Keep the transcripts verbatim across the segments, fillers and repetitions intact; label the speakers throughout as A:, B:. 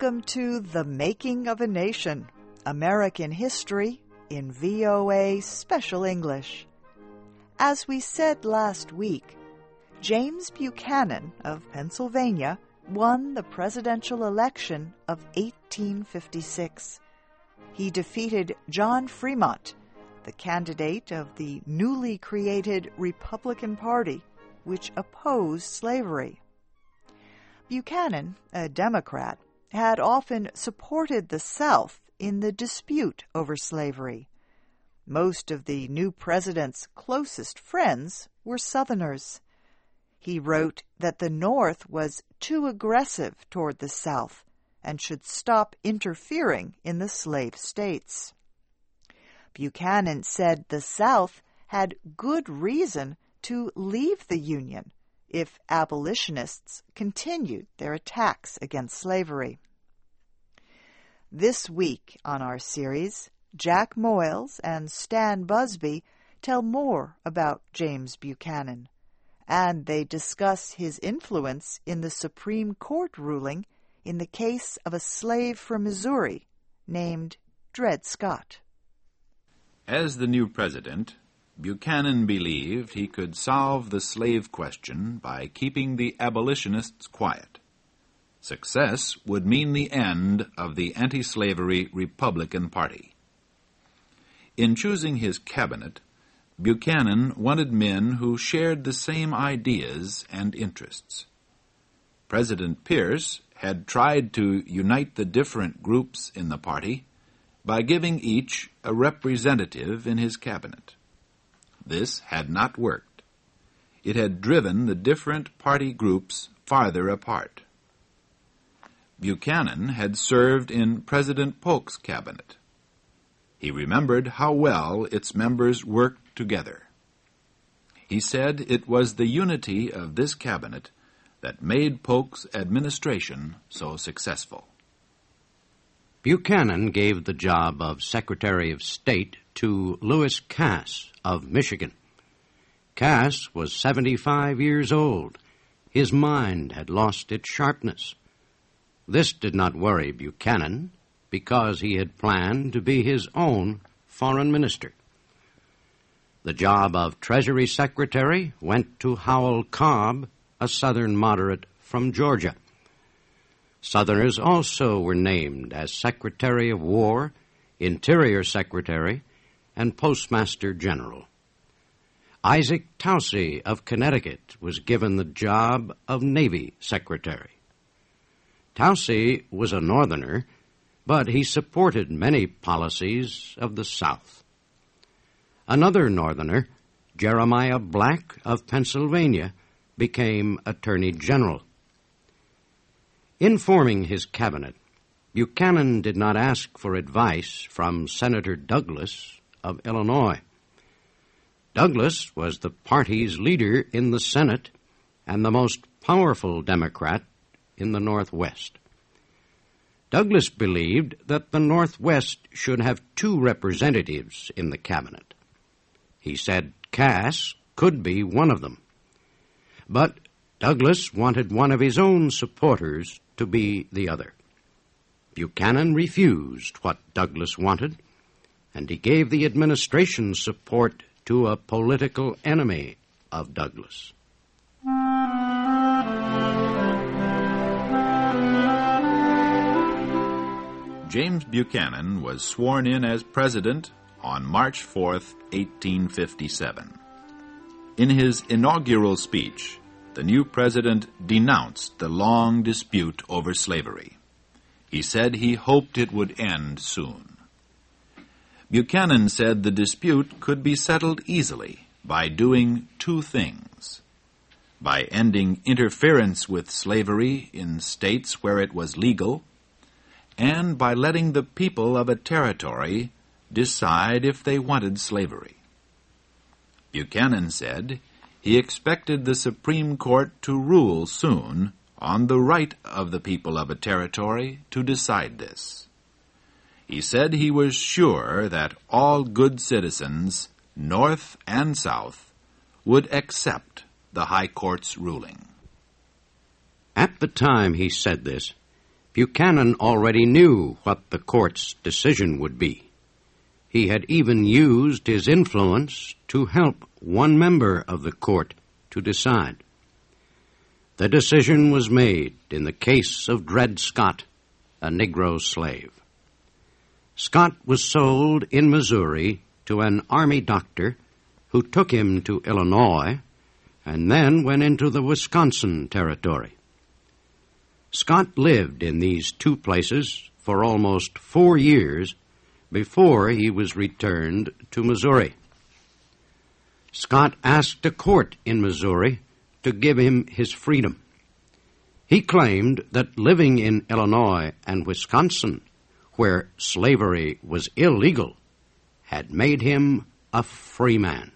A: Welcome to The Making of a Nation, American History in V O A Special English. As we said last week, James Buchanan of Pennsylvania won the presidential election of eighteen fifty-six. He defeated John Fremont, the candidate of the newly created Republican Party, which opposed slavery. Buchanan, a Democrat, had often supported the South in the dispute over slavery. Most of the new president's closest friends were Southerners. He wrote that the North was too aggressive toward the South and should stop interfering in the slave states. Buchanan said the South had good reason to leave the Union if abolitionists continued their attacks against slavery. This week on our series, Jack Moyles and Stan Busby tell more about James Buchanan, and they discuss his influence in the Supreme Court ruling in the case of a slave from Missouri named Dred Scott.
B: As the new president, Buchanan believed he could solve the slave question by keeping the abolitionists quiet. Success would mean the end of the anti-slavery Republican Party. In choosing his cabinet, Buchanan wanted men who shared the same ideas and interests. President Pierce had tried to unite the different groups in the party by giving each a representative in his cabinet. This had not worked. It had driven the different party groups farther apart. Buchanan had served in President Polk's cabinet. He remembered how well its members worked together. He said it was the unity of this cabinet that made Polk's administration so successful.
C: Buchanan gave the job of Secretary of State to Lewis Cass of Michigan. Cass was seventy-five years old. His mind had lost its sharpness. This did not worry Buchanan because he had planned to be his own foreign minister. The job of Treasury Secretary went to Howell Cobb, a Southern moderate from Georgia. Southerners also were named as Secretary of War, Interior Secretary, and Postmaster General. Isaac Towsey of Connecticut was given the job of Navy Secretary. Towsey was a Northerner, but he supported many policies of the South. Another Northerner, Jeremiah Black of Pennsylvania, became Attorney General. In forming his cabinet, Buchanan did not ask for advice from Senator Douglas of Illinois. Douglas was the party's leader in the Senate and the most powerful Democrat in the Northwest. Douglas believed that the Northwest should have two representatives in the cabinet. He said Cass could be one of them. But Douglas wanted one of his own supporters to be the other. Buchanan refused what Douglas wanted, and he gave the administration support to a political enemy of Douglas.
B: James Buchanan was sworn in as president on March fourth, eighteen fifty-seven. In his inaugural speech, the new president denounced the long dispute over slavery. He said he hoped it would end soon. Buchanan said the dispute could be settled easily by doing two things: by ending interference with slavery in states where it was legal, and by letting the people of a territory decide if they wanted slavery. Buchanan said he expected the Supreme Court to rule soon on the right of the people of a territory to decide this. He said he was sure that all good citizens, North and South, would accept the High Court's ruling.
C: At the time he said this, Buchanan already knew what the court's decision would be. He had even used his influence to help one member of the court to decide. The decision was made in the case of Dred Scott, a Negro slave. Scott was sold in Missouri to an army doctor who took him to Illinois and then went into the Wisconsin Territory. Scott lived in these two places for almost four years before he was returned to Missouri. Scott asked a court in Missouri to give him his freedom. He claimed that living in Illinois and Wisconsin, where slavery was illegal, had made him a free man.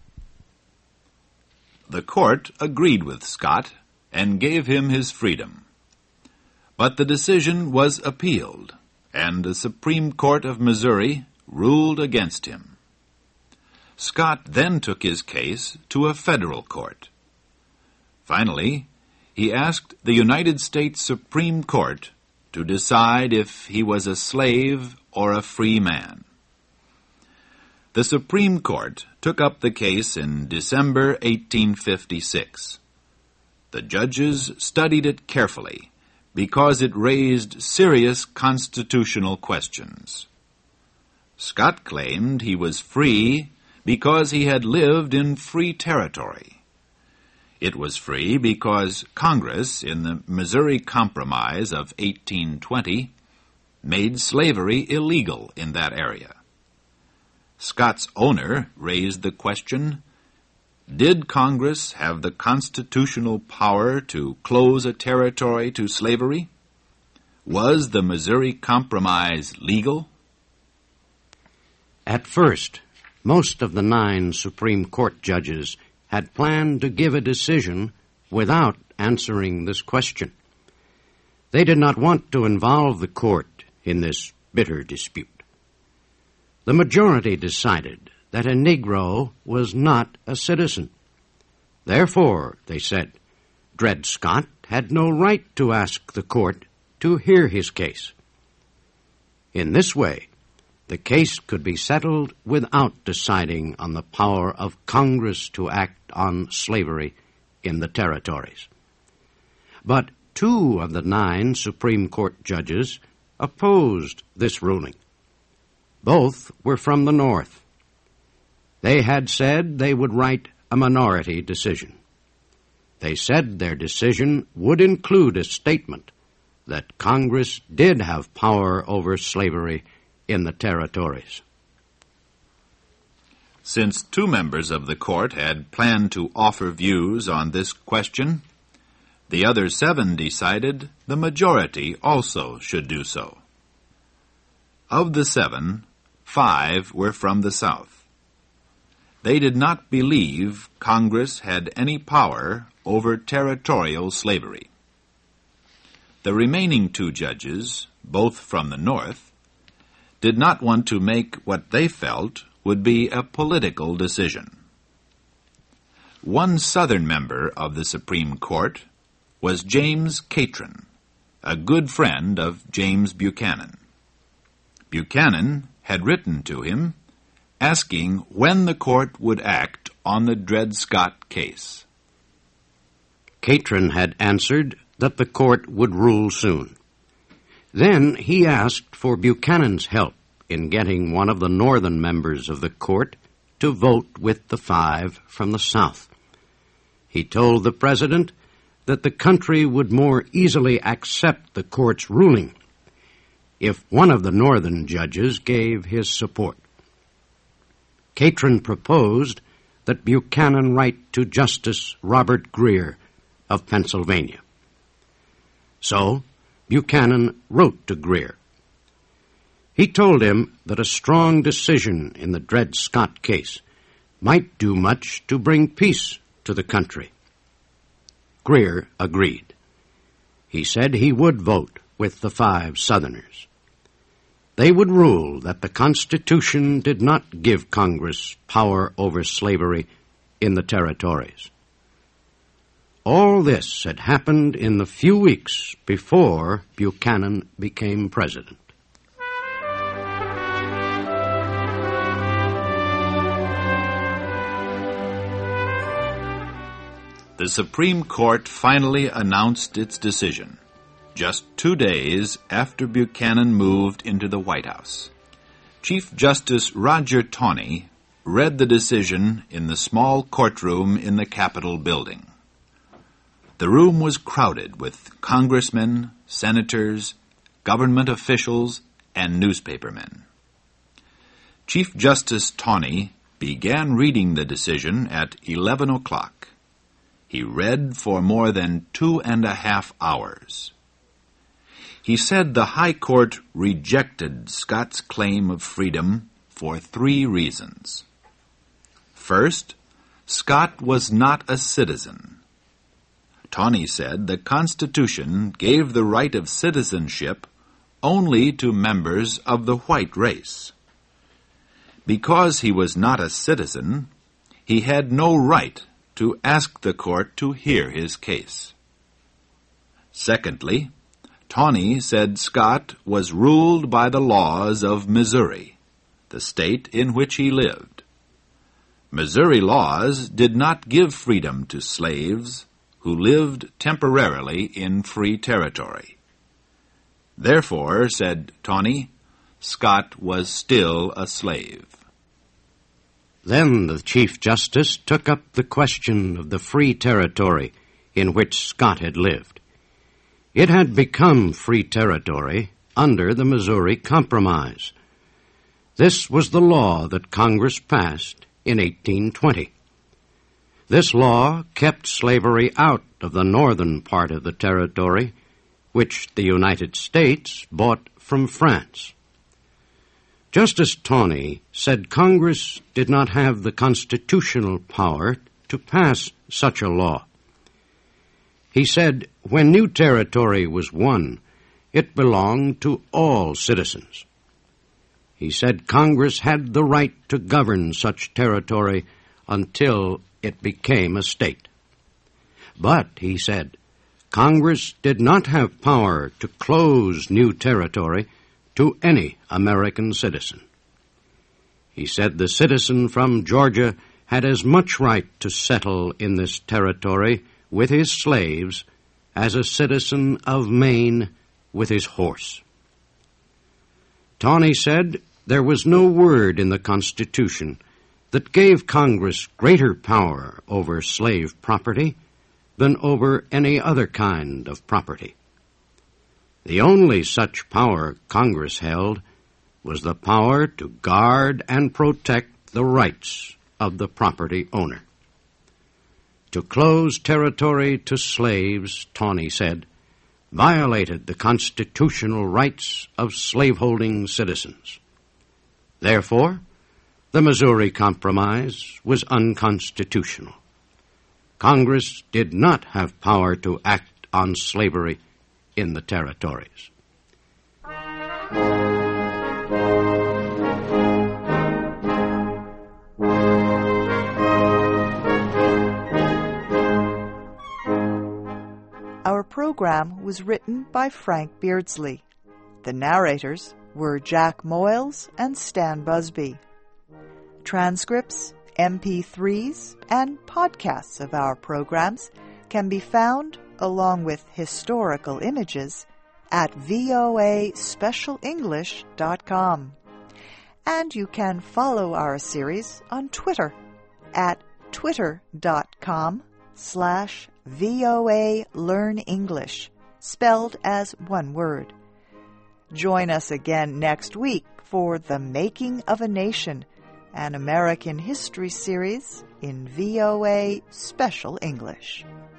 B: The court agreed with Scott and gave him his freedom. But the decision was appealed, and the Supreme Court of Missouri ruled against him. Scott then took his case to a federal court. Finally, he asked the United States Supreme Court to decide if he was a slave or a free man. The Supreme Court took up the case in December eighteen fifty-six. The judges studied it carefully because it raised serious constitutional questions. Scott claimed he was free because he had lived in free territory. It was free because Congress, in the Missouri Compromise of eighteen twenty, made slavery illegal in that area. Scott's owner raised the question, did Congress have the constitutional power to close a territory to slavery? Was the Missouri Compromise legal?
C: At first, most of the nine Supreme Court judges had planned to give a decision without answering this question. They did not want to involve the court in this bitter dispute. The majority decided that a Negro was not a citizen. Therefore, they said, Dred Scott had no right to ask the court to hear his case. In this way, the case could be settled without deciding on the power of Congress to act on slavery in the territories. But two of the nine Supreme Court judges opposed this ruling. Both were from the North. They had said they would write a minority decision. They said their decision would include a statement that Congress did have power over slavery in the territories.
B: Since two members of the court had planned to offer views on this question, the other seven decided the majority also should do so. Of the seven, five were from the South. They did not believe Congress had any power over territorial slavery. The remaining two judges, both from the North, did not want to make what they felt would be a political decision. One Southern member of the Supreme Court was James Catron, a good friend of James Buchanan. Buchanan had written to him asking when the court would act on the Dred Scott case.
C: Catron had answered that the court would rule soon. Then he asked for Buchanan's help in getting one of the northern members of the court to vote with the five from the South. He told the president that the country would more easily accept the court's ruling if one of the northern judges gave his support. Catron proposed that Buchanan write to Justice Robert Grier of Pennsylvania. So, Buchanan wrote to Grier. He told him that a strong decision in the Dred Scott case might do much to bring peace to the country. Grier agreed. He said he would vote with the five Southerners. They would rule that the Constitution did not give Congress power over slavery in the territories. All this had happened in the few weeks before Buchanan became president.
B: The Supreme Court finally announced its decision, just two days after Buchanan moved into the White House. Chief Justice Roger Taney read the decision in the small courtroom in the Capitol building. The room was crowded with congressmen, senators, government officials, and newspapermen. Chief Justice Taney began reading the decision at eleven o'clock. He read for more than two and a half hours. He said the High Court rejected Scott's claim of freedom for three reasons. First, Scott was not a citizen. Taney said the Constitution gave the right of citizenship only to members of the white race. Because he was not a citizen, he had no right to ask the court to hear his case. Secondly, Taney said Scott was ruled by the laws of Missouri, the state in which he lived. Missouri laws did not give freedom to slaves who lived temporarily in free territory. Therefore, said Taney, Scott was still a slave.
C: Then the Chief Justice took up the question of the free territory in which Scott had lived. It had become free territory under the Missouri Compromise. This was the law that Congress passed in eighteen twenty. This law kept slavery out of the northern part of the territory, which the United States bought from France. Justice Taney said Congress did not have the constitutional power to pass such a law. He said when new territory was won, it belonged to all citizens. He said Congress had the right to govern such territory until it became a state. But, he said, Congress did not have power to close new territory to any American citizen. He said the citizen from Georgia had as much right to settle in this territory with his slaves as a citizen of Maine with his horse. Taney said there was no word in the Constitution that gave Congress greater power over slave property than over any other kind of property. The only such power Congress held was the power to guard and protect the rights of the property owner. To close territory to slaves, Taney said, violated the constitutional rights of slaveholding citizens. Therefore, the Missouri Compromise was unconstitutional. Congress did not have power to act on slavery in the territories.
A: Our program was written by Frank Beardsley. The narrators were Jack Moyles and Stan Busby. Transcripts, M P threes, and podcasts of our programs can be found, along with historical images, at voa special english dot com. And you can follow our series on Twitter at twitter.com slash VOA Learn English, spelled as one word. Join us again next week for The Making of a Nation, an American history series in V O A Special English.